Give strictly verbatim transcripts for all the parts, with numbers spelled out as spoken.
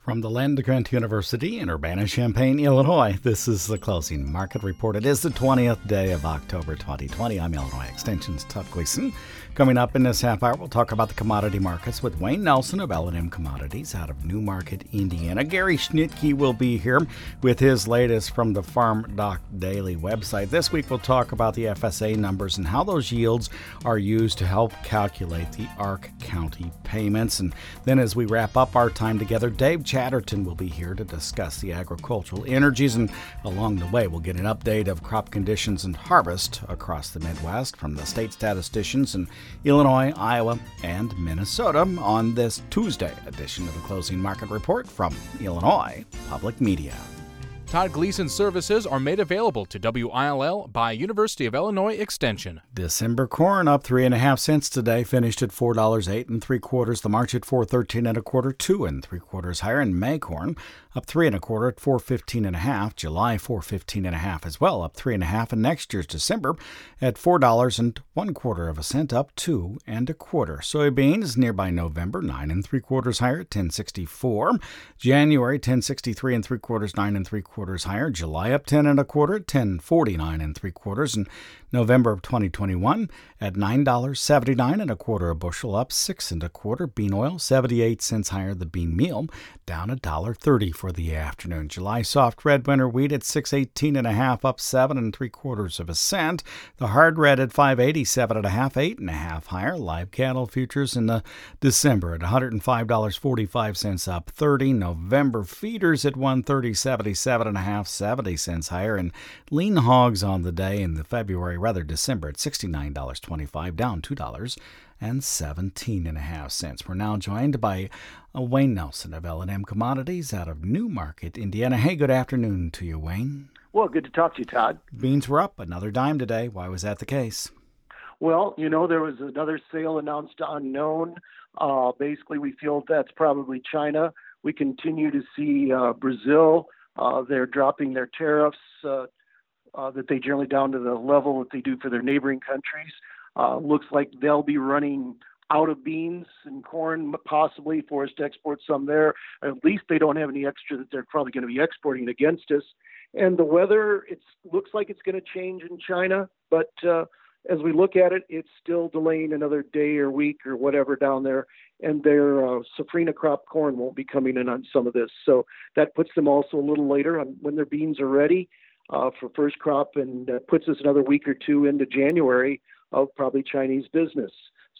From the Land Grant University in Urbana-Champaign, Illinois, this is the Closing Market Report. It is the twentieth day of October twenty twenty. I'm Illinois Extension's Todd Gleason. Coming up in this half hour, we'll talk about the commodity markets with Wayne Nelson of L and M Commodities out of Newmarket, Indiana. Gary Schnitke will be here with his latest from the Farm Doc Daily website. This week, we'll talk about the F S A numbers and how those yields are used to help calculate the Ark County payments. And then as we wrap up our time together, Dave Chatterton will be here to discuss the agricultural energies, and along the way we'll get an update of crop conditions and harvest across the Midwest from the state statisticians in Illinois, Iowa, and Minnesota on this Tuesday edition of the Closing Market Report from Illinois Public Media. Todd Gleason services are made available to W I L L by University of Illinois Extension. December corn up three and a half cents today, finished at four dollars eight and three quarters. The March at four thirteen and a quarter, two and three quarters higher. And May corn up three and a quarter at four fifteen and a half. July four fifteen and a half as well, up three and a half. And next year's December at four dollars and one quarter of a cent, up two and a quarter. Soybeans nearby November nine and three quarters higher at ten sixty four. January ten sixty three and three quarters, nine and three quarters. quarters higher. July up ten and a quarter at ten forty-nine and three quarters. And November of twenty twenty-one at nine dollars seventy-nine and a quarter a bushel, up six and a quarter. Bean oil seventy-eight cents higher. The bean meal down a dollar thirty for the afternoon. July soft red winter wheat at six eighteen and a half, up seven and three quarters of a cent. The hard red at five eighty-seven and a half, eight and a half higher. Live cattle futures in the December at one hundred five dollars and forty-five cents, up thirty. November feeders at one thirty seventy-seven and a half, seventy cents higher. And lean hogs on the day in the February, rather December, at sixty-nine dollars and twenty-five cents, down two dollars and seventeen and a half cents. We're now joined by uh, Wayne Nelson of L and M Commodities out of Newmarket, Indiana. Hey, good afternoon to you, Wayne. Well, good to talk to you, Todd. Beans were up another dime today. Why was that the case? Well, you know, there was another sale announced unknown. Uh, basically, we feel that's probably China. We continue to see uh, Brazil. Uh, they're dropping their tariffs uh, uh, that they generally down to the level that they do for their neighboring countries. Uh, looks like they'll be running out of beans and corn, possibly for us to export some there. At least they don't have any extra that they're probably going to be exporting against us. And the weather, it looks like it's going to change in China, but uh, as we look at it, it's still delaying another day or week or whatever down there, and their uh, safrinha crop corn won't be coming in on some of this. So that puts them also a little later on when their beans are ready uh, for first crop, and uh, puts us another week or two into January of probably Chinese business.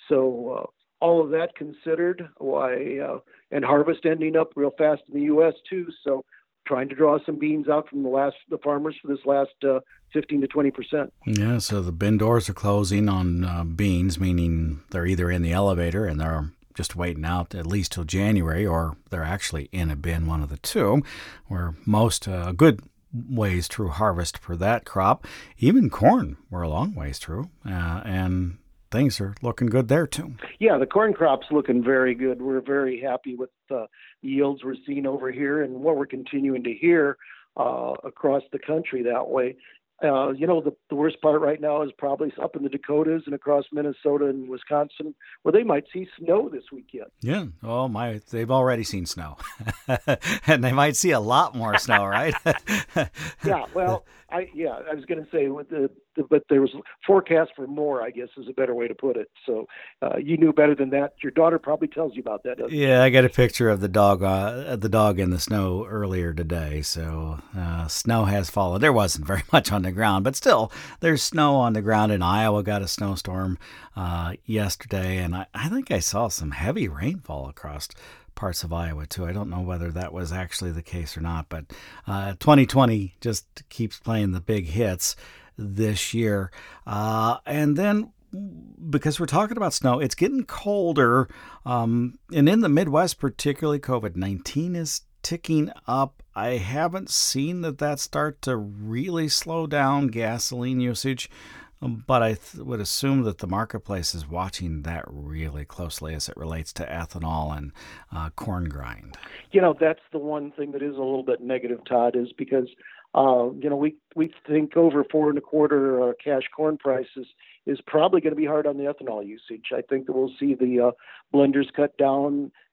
So uh, all of that considered, why uh, and harvest ending up real fast in the U S too. So trying to draw some beans out from the last the farmers for this last uh, fifteen to twenty percent. Yeah, so the bin doors are closing on uh, beans, meaning they're either in the elevator and they're just waiting out at least till January, or they're actually in a bin, one of the two, where most, uh, a good ways through harvest for that crop. Even corn, we're a long ways through, uh, and things are looking good there too. Yeah, the corn crop's looking very good. We're very happy with the yields we're seeing over here and what we're continuing to hear uh, across the country that way. Uh, you know, the, the worst part right now is probably up in the Dakotas and across Minnesota and Wisconsin, where they might see snow this weekend. Yeah. Oh, my, they've already seen snow. And they might see a lot more snow, right? Yeah, well, I yeah, I was going to say, with the, the, but there was forecast for more, I guess, is a better way to put it. So uh, you knew better than that. Your daughter probably tells you about that, doesn't Yeah, she? I got a picture of the dog, uh, the dog in the snow earlier today. So uh, snow has fallen. There wasn't very much on the ground, but still, there's snow on the ground. In Iowa, got a snowstorm uh, yesterday, and I, I think I saw some heavy rainfall across parts of Iowa too. I don't know whether that was actually the case or not, but uh, twenty twenty just keeps playing the big hits this year. Uh, and then because we're talking about snow, it's getting colder, um, and in the Midwest particularly, COVID nineteen is ticking up. I haven't seen that that start to really slow down gasoline usage, but I th- would assume that the marketplace is watching that really closely as it relates to ethanol and uh, corn grind. You know, that's the one thing that is a little bit negative, Todd, is because, uh, you know, we, we think over four and a quarter uh, cash corn prices is probably going to be hard on the ethanol usage. I think that we'll see the uh, blenders cut down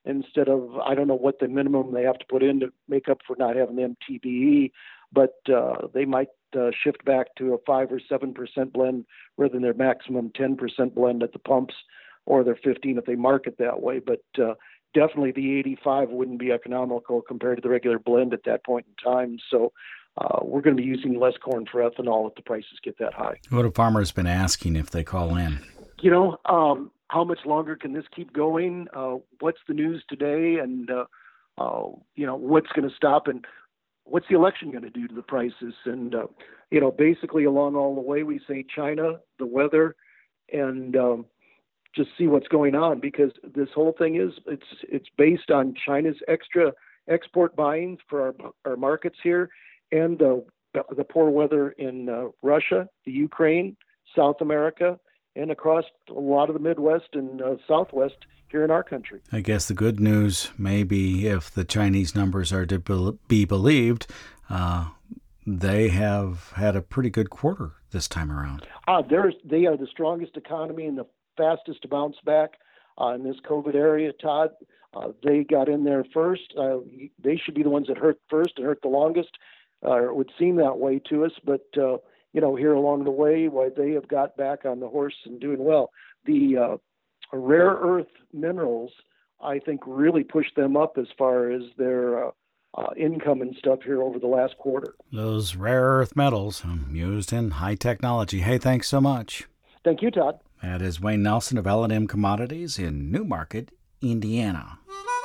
instead of, I don't know what the minimum they have to put in to make up for not having the M T B E, but uh, they might uh, shift back to a five or seven percent blend rather than their maximum ten percent blend at the pumps, or their fifteen if they market that way. But uh, definitely the eighty-five wouldn't be economical compared to the regular blend at that point in time. So uh, we're going to be using less corn for ethanol if the prices get that high. What have farmers been asking if they call in? You know, um, how much longer can this keep going? Uh, what's the news today? And, uh, uh, you know, what's going to stop? And what's the election going to do to the prices? And, uh, you know, basically along all the way, we say China, the weather, and um, just see what's going on, because this whole thing is, it's it's based on China's extra export buying for our, our markets here, and uh, the poor weather in uh, Russia, the Ukraine, South America, and across a lot of the Midwest and uh, Southwest here in our country. I guess the good news may be, if the Chinese numbers are to be believed, uh, they have had a pretty good quarter this time around. Uh, they're, they are the strongest economy and the fastest to bounce back uh, in this COVID area, Todd. Uh, they got in there first. Uh, they should be the ones that hurt first and hurt the longest. Uh, it would seem that way to us, but uh, you know, here along the way, why they have got back on the horse and doing well. The uh, rare earth minerals, I think, really pushed them up as far as their uh, uh, income and stuff here over the last quarter. Those rare earth metals um, used in high technology. Hey, thanks so much. Thank you, Todd. That is Wayne Nelson of L and M Commodities in Newmarket, Indiana.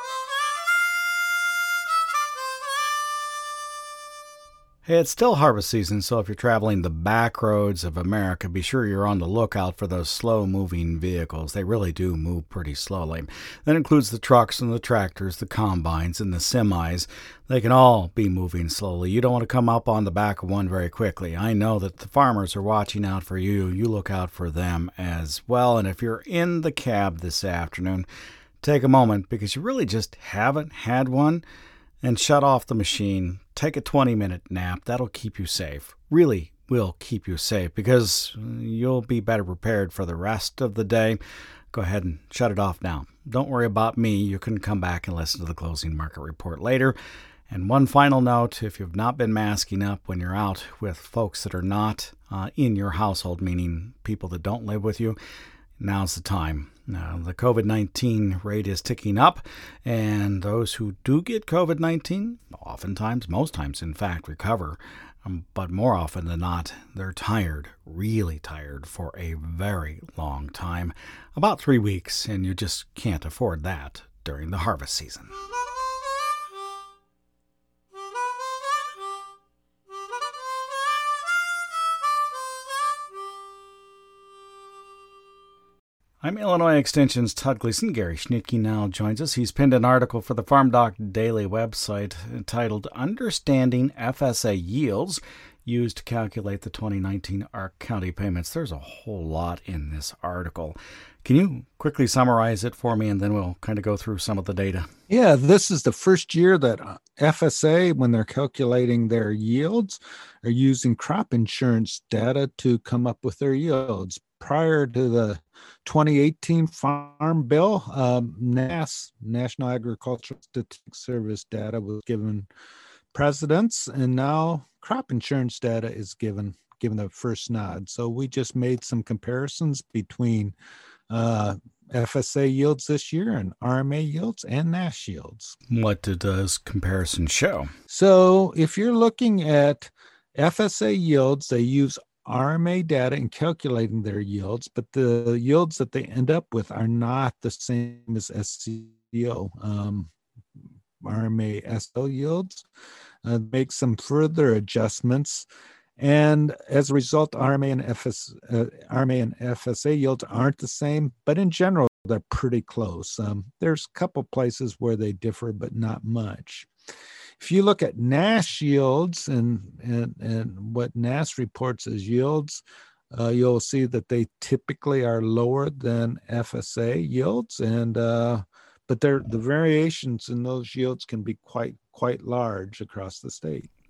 Hey, it's still harvest season, so if you're traveling the back roads of America, be sure you're on the lookout for those slow-moving vehicles. They really do move pretty slowly. That includes the trucks and the tractors, the combines, and the semis. They can all be moving slowly. You don't want to come up on the back of one very quickly. I know that the farmers are watching out for you. You look out for them as well. And if you're in the cab this afternoon, take a moment, because you really just haven't had one, and shut off the machine. Take a twenty-minute nap. That'll keep you safe. Really will keep you safe, because you'll be better prepared for the rest of the day. Go ahead and shut it off now. Don't worry about me. You can come back and listen to the closing market report later. And one final note, if you've not been masking up when you're out with folks that are not uh, in your household, meaning people that don't live with you, now's the time. Now, the COVID nineteen rate is ticking up, and those who do get COVID nineteen, oftentimes, most times, in fact, recover. Um, but more often than not, they're tired, really tired for a very long time, about three weeks, and you just can't afford that during the harvest season. I'm Illinois Extension's Todd Gleason. Gary Schnittke now joins us. He's penned an article for the Farm Doc Daily website entitled Understanding F S A Yields, used to calculate the twenty nineteen Ark County payments. There's a whole lot in this article. Can you quickly summarize it for me, and then we'll kind of go through some of the data? Yeah, this is the first year that F S A, when they're calculating their yields, are using crop insurance data to come up with their yields. Prior to the twenty eighteen Farm Bill, um, N A S, National Agricultural Statistics Service data was given precedence, and now crop insurance data is given given the first nod. So we just made some comparisons between uh, F S A yields this year and R M A yields and N A S yields. What did those comparisons show? So if you're looking at F S A yields, they use R M A data in calculating their yields, but the yields that they end up with are not the same as S C O. Um, R M A S L yields uh, make some further adjustments, and as a result, R M A and F S, uh, R M A and F S A yields aren't the same, but in general, they're pretty close. Um, there's a couple places where they differ, but not much. If you look at N A S yields and, and, and what N A S reports as yields, uh, you'll see that they typically are lower than F S A yields, and uh, but the variations in those yields can be quite quite large across the state.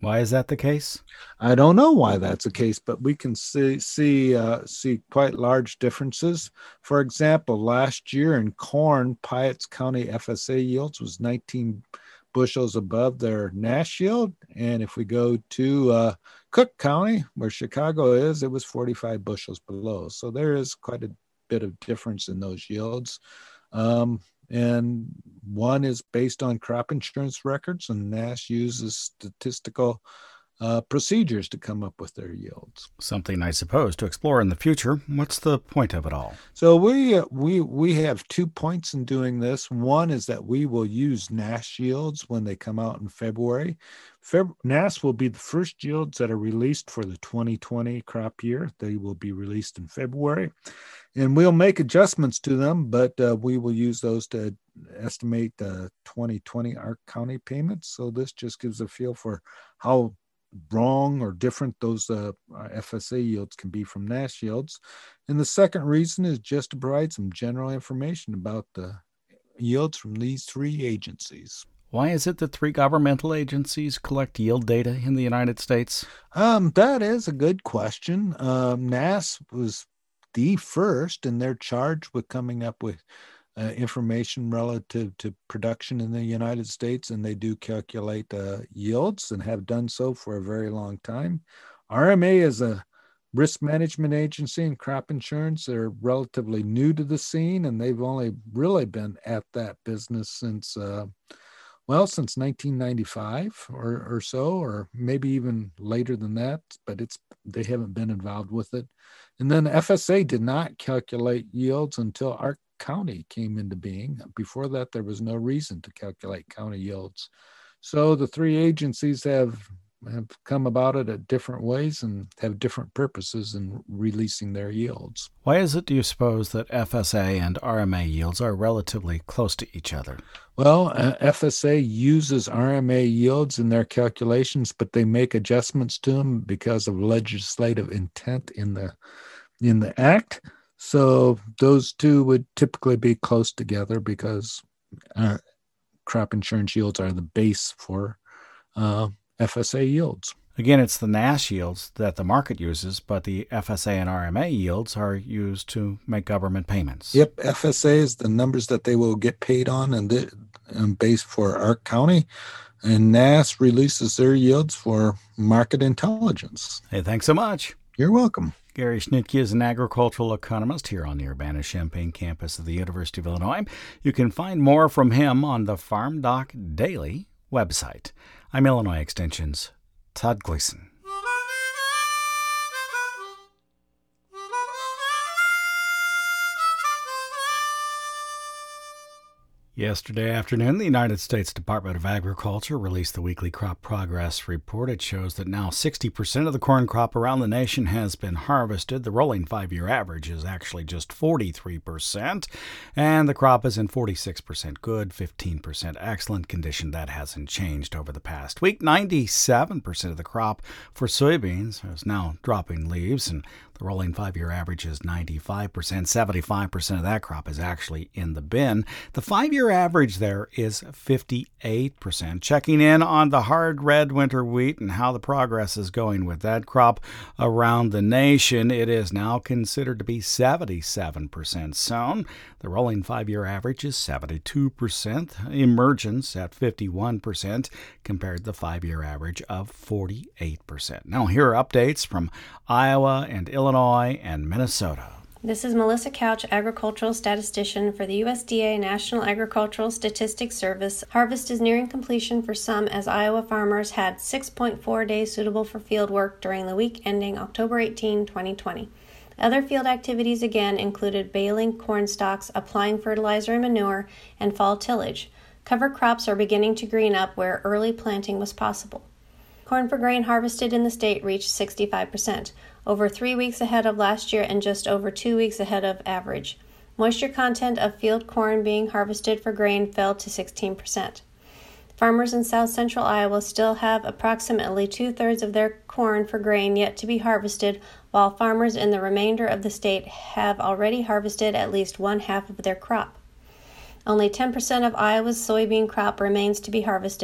Why is that the case? I don't know why that's the case, but we can see see uh, see quite large differences. For example, last year in corn, Piatt's County F S A yields was nineteen bushels above their Nash yield, and if we go to uh, Cook County, where Chicago is, it was forty-five bushels below. So there is quite a bit of difference in those yields. Um, and one is based on crop insurance records, and Nash uses statistical uh, procedures to come up with their yields. Something, I suppose, to explore in the future. What's the point of it all? So we uh, we we have two points in doing this. One is that we will use Nash yields when they come out in February. Feb- Nash will be the first yields that are released for the twenty twenty crop year. They will be released in February. And we'll make adjustments to them, but uh, we will use those to estimate the twenty twenty Ark County payments. So this just gives a feel for how wrong or different those uh, F S A yields can be from Nash yields. And the second reason is just to provide some general information about the yields from these three agencies. Why is it that three governmental agencies collect yield data in the United States? Um, that is a good question. Um, N A S was the first, and they're charged with coming up with uh, information relative to production in the United States, and they do calculate uh, yields and have done so for a very long time. R M A is a risk management agency in crop insurance. They're relatively new to the scene, and they've only really been at that business since, uh, well, since nineteen ninety-five or, or so, or maybe even later than that, but it's they haven't been involved with it. And then F S A did not calculate yields until Ark County came into being. Before that, there was no reason to calculate county yields. So the three agencies have, have come about it at different ways and have different purposes in releasing their yields. Why is it, do you suppose, that F S A and R M A yields are relatively close to each other? Well, uh, F S A uses R M A yields in their calculations, but they make adjustments to them because of legislative intent in the in the act. So those two would typically be close together because uh, crop insurance yields are the base for uh, F S A yields. Again, it's the Nash yields that the market uses, but the F S A and R M A yields are used to make government payments. Yep, F S A is the numbers that they will get paid on and, the, and based for Ark County, and N A S releases their yields for market intelligence. Hey, thanks so much. You're welcome. Gary Schnitke is an agricultural economist here on the Urbana-Champaign campus of the University of Illinois. You can find more from him on the Farm Doc Daily website. I'm Illinois Extension's Todd Gleason. Yesterday afternoon, the United States Department of Agriculture released the weekly crop progress report. It shows that now sixty percent of the corn crop around the nation has been harvested. The rolling five-year average is actually just forty-three percent, and the crop is in forty-six percent good, fifteen percent excellent condition. That hasn't changed over the past week. ninety-seven percent of the crop for soybeans is now dropping leaves, and the rolling five-year average is ninety-five percent. seventy-five percent of that crop is actually in the bin. The five-year average there is fifty-eight percent. Checking in on the hard red winter wheat and how the progress is going with that crop around the nation, it is now considered to be seventy-seven percent sown. The rolling five-year average is seventy-two percent. Emergence at fifty-one percent compared to the five-year average of forty-eight percent. Now here are updates from Iowa and Illinois and Minnesota. This is Melissa Couch, agricultural statistician for the U S D A National Agricultural Statistics Service. Harvest is nearing completion for some as Iowa farmers had six point four days suitable for field work during the week ending October eighteenth, twenty twenty. Other field activities again included baling corn stalks, applying fertilizer and manure, and fall tillage. Cover crops are beginning to green up where early planting was possible. Corn for grain harvested in the state reached sixty-five percent, over three weeks ahead of last year and just over two weeks ahead of average. Moisture content of field corn being harvested for grain fell to sixteen percent. Farmers in south central Iowa still have approximately two-thirds of their corn for grain yet to be harvested, while farmers in the remainder of the state have already harvested at least one half of their crop. Only ten percent of Iowa's soybean crop remains to be harvested.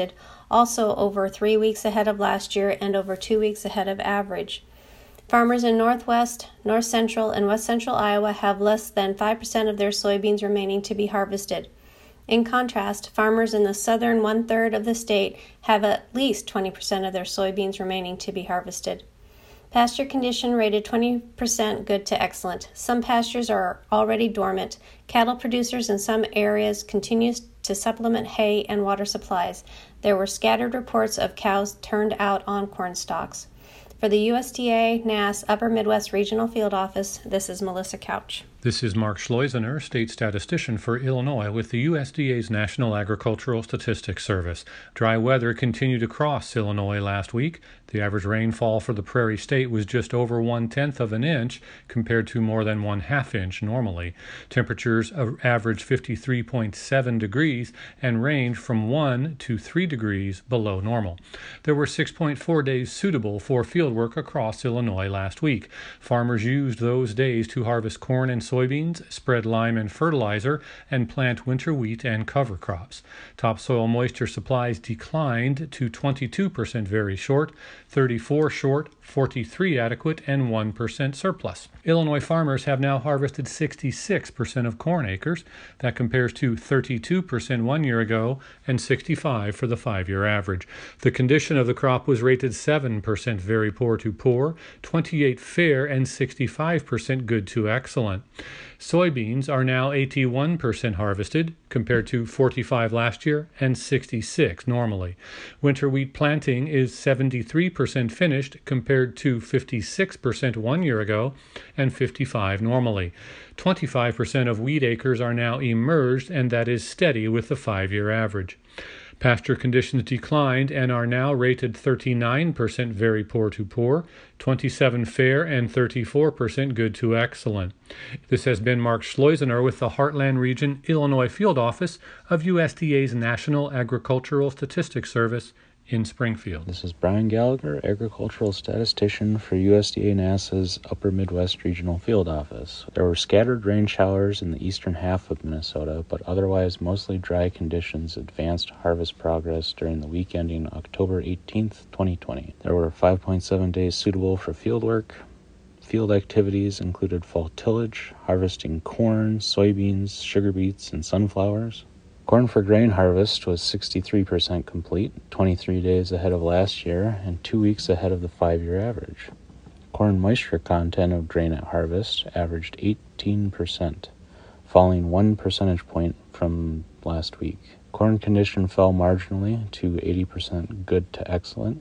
also over three weeks ahead of last year and over two weeks ahead of average. Farmers in northwest, north central, and west central Iowa have less than five percent of their soybeans remaining to be harvested. In contrast, farmers in the southern one-third of the state have at least twenty percent of their soybeans remaining to be harvested. Pasture condition rated twenty percent good to excellent. Some pastures are already dormant. Cattle producers in some areas continue to supplement hay and water supplies. There were scattered reports of cows turned out on corn stalks. For the U S D A N A S Upper Midwest Regional Field Office, this is Melissa Couch. This is Mark Schleusener, state statistician for Illinois with the U S D A's National Agricultural Statistics Service. Dry weather continued across Illinois last week. The average rainfall for the Prairie State was just over one-tenth of an inch compared to more than one-half inch normally. Temperatures averaged fifty-three point seven degrees and ranged from one to three degrees below normal. There were six point four days suitable for fieldwork across Illinois last week. Farmers used those days to harvest corn and soybeans, spread lime and fertilizer, and plant winter wheat and cover crops. Topsoil moisture supplies declined to twenty-two percent very short, thirty-four short, forty-three adequate, and one percent surplus. Illinois farmers have now harvested sixty-six percent of corn acres. That compares to thirty-two percent one year ago and sixty-five for the five-year average. The condition of the crop was rated seven percent very poor to poor, twenty-eight fair, and sixty-five percent good to excellent. Soybeans are now eighty-one percent harvested, compared to forty-five last year and sixty-six normally. Winter wheat planting is seventy-three percent finished, compared to fifty-six percent one year ago and fifty-five normally. twenty-five percent of wheat acres are now emerged, and that is steady with the five-year average. Pasture conditions declined and are now rated thirty-nine percent very poor to poor, twenty-seven fair, and thirty-four percent good to excellent. This has been Mark Schleusener with the Heartland Region, Illinois Field Office of U S D A's National Agricultural Statistics Service in Springfield. This is Brian Gallagher, agricultural statistician for U S D A N A S A's Upper Midwest Regional Field Office. There were scattered rain showers in the eastern half of Minnesota, but otherwise mostly dry conditions advanced harvest progress during the week ending October eighteenth, twenty twenty. There were five point seven days suitable for field work. Field activities included fall tillage, harvesting corn, soybeans, sugar beets, and sunflowers. Corn for grain harvest was sixty-three percent complete, twenty-three days ahead of last year, and two weeks ahead of the five-year average. Corn moisture content of grain at harvest averaged eighteen percent, falling one percentage point from last week. Corn condition fell marginally to eighty percent good to excellent.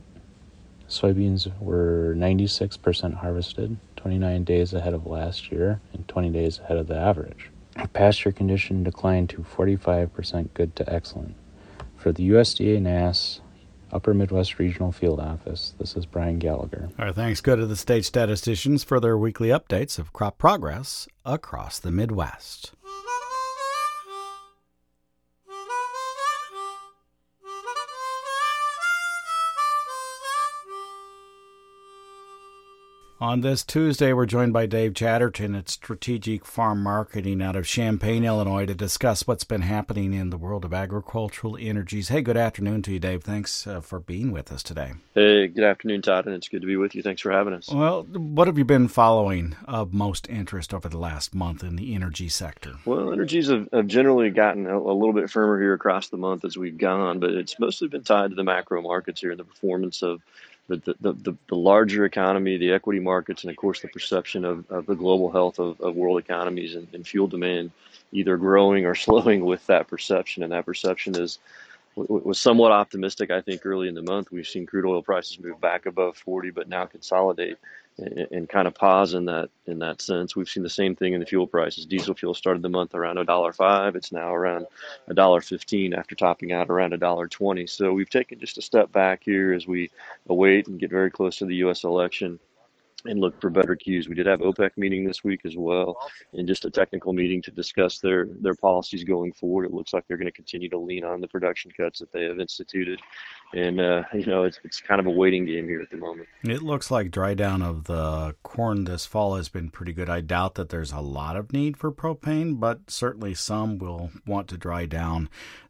Soybeans were ninety-six percent harvested, twenty-nine days ahead of last year, and twenty days ahead of the average. Pasture condition declined to forty-five percent good to excellent. For the U S D A N A S Upper Midwest Regional Field Office, this is Brian Gallagher. Our thanks go to the state statisticians for their weekly updates of crop progress across the Midwest. On this Tuesday, we're joined by Dave Chatterton at Strategic Farm Marketing out of Champaign, Illinois, to discuss what's been happening in the world of agricultural energies. Hey, good afternoon to you, Dave. Thanks uh, for being with us today. Hey, good afternoon, Todd, and it's good to be with you. Thanks for having us. Well, what have you been following of most interest over the last month in the energy sector? Well, energies have, have generally gotten a, a little bit firmer here across the month as we've gone, but it's mostly been tied to the macro markets here and the performance of The, the, the, the larger economy, the equity markets, and of course the perception of, of the global health of, of world economies and, and fuel demand either growing or slowing with that perception. And that perception is was somewhat optimistic, I think, early in the month. We've seen crude oil prices move back above forty, but now consolidate and, and kind of pause in that in that sense. We've seen the same thing in the fuel prices. Diesel fuel started the month around one dollar five. It's now around one dollar fifteen after topping out around one dollar twenty. So we've taken just a step back here as we await and get very close to the U S election and look for better cues. We did have OPEC meeting this week as well, and just a technical meeting to discuss their, their policies going forward. It looks like they're going to continue to lean on the production cuts that they have instituted. And, uh, you know, it's it's kind of a waiting game here at the moment. It looks like dry down of the corn this fall has been pretty good. I doubt that there's a lot of need for propane, but certainly some will want to dry down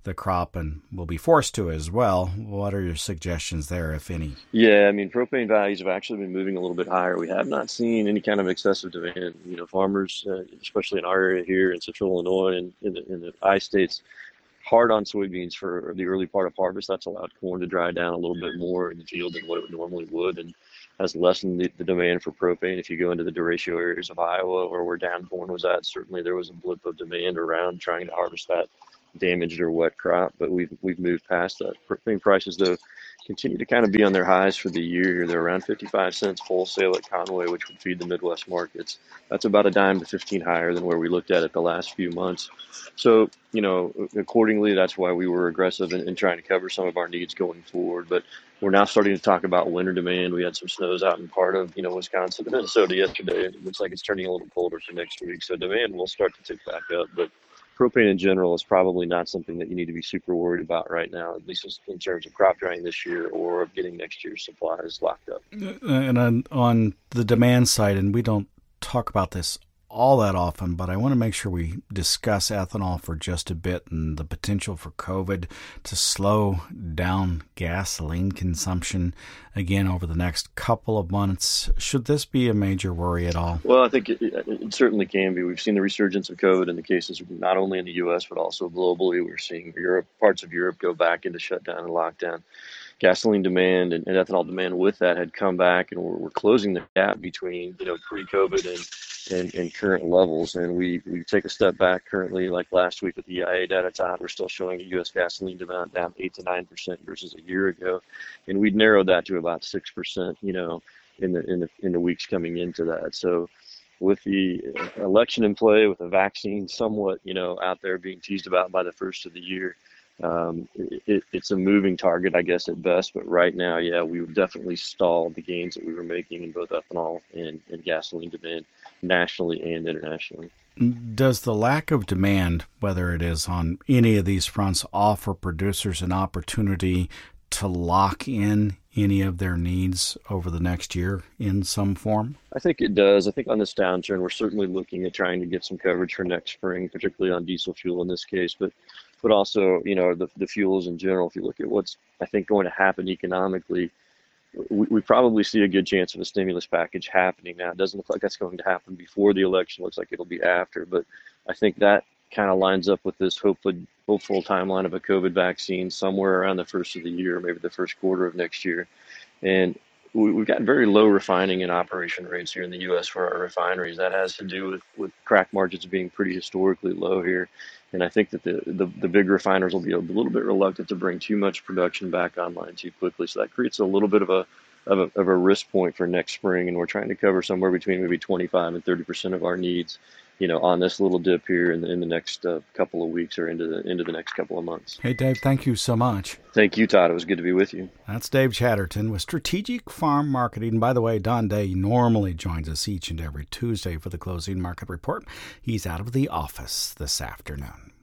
the crop and will be forced to as well. What are your suggestions there, if any? Yeah, I mean, propane values have actually been moving a little bit higher. We have not seen any kind of excessive demand. You know, farmers, uh, especially in our area here in central Illinois and in the, in the I-states, hard on soybeans for the early part of harvest. That's allowed corn to dry down a little bit more in the field than what it normally would, and has lessened the, the demand for propane. If you go into the derecho areas of Iowa or where down corn was at, certainly there was a blip of demand around trying to harvest that damaged or wet crop, but we've we've moved past that. Propane prices, though, continue to kind of be on their highs for the year. They're around fifty-five cents wholesale at Conway, which would feed the Midwest markets. That's about a dime to fifteen higher than where we looked at it the last few months. So, you know, accordingly, that's why we were aggressive in, in trying to cover some of our needs going forward. But we're now starting to talk about winter demand. We had some snows out in part of, you know, Wisconsin and Minnesota yesterday. It looks like it's turning a little colder for next week. So demand will start to tick back up. But propane in general is probably not something that you need to be super worried about right now, at least in terms of crop drying this year or of getting next year's supplies locked up. And on, on the demand side, and we don't talk about this all that often, but I want to make sure we discuss ethanol for just a bit and the potential for COVID to slow down gasoline consumption again over the next couple of months. Should this be a major worry at all? Well, I think it, it certainly can be. We've seen the resurgence of COVID in the cases not only in the U S, but also globally. We're seeing Europe, parts of Europe go back into shutdown and lockdown. Gasoline demand and, and ethanol demand with that had come back, and we're, we're closing the gap between, you know, pre-COVID and And, and current levels. And we, we take a step back currently, like last week with the E I A data, Todd, we're still showing U S gasoline demand down eight to nine percent versus a year ago. And we'd narrowed that to about six percent, you know, in the, in the, in the weeks coming into that. So with the election in play, with the vaccine somewhat, you know, out there being teased about by the first of the year, um, it, it's a moving target, I guess, at best. But right now, yeah, we would definitely stall the gains that we were making in both ethanol and, and gasoline demand nationally and internationally. Does the lack of demand, whether it is on any of these fronts, offer producers an opportunity to lock in any of their needs over the next year in some form? I think it does. I think on this downturn, we're certainly looking at trying to get some coverage for next spring, particularly on diesel fuel in this case, but but also, you know, the, the fuels in general. If you look at what's, I think, going to happen economically, we, we probably see a good chance of a stimulus package happening now. It doesn't look like that's going to happen before the election. It looks like it'll be after, but I think that kind of lines up with this hopeful, hopeful timeline of a COVID vaccine somewhere around the first of the year, maybe the first quarter of next year. And we, we've got very low refining and operation rates here in the U S for our refineries. That has to do with, with crack margins being pretty historically low here. And I think that the, the, the big refiners will be a little bit reluctant to bring too much production back online too quickly. So that creates a little bit of a Of a, of a risk point for next spring, and we're trying to cover somewhere between maybe twenty-five and thirty percent of our needs, you know, on this little dip here in the, in the next uh, couple of weeks or into the into the next couple of months. Hey, Dave, thank you so much. Thank you, Todd. It was good to be with you. That's Dave Chatterton with Strategic Farm Marketing. By the way, Don Day normally joins us each and every Tuesday for the Closing Market Report. He's out of the office this afternoon.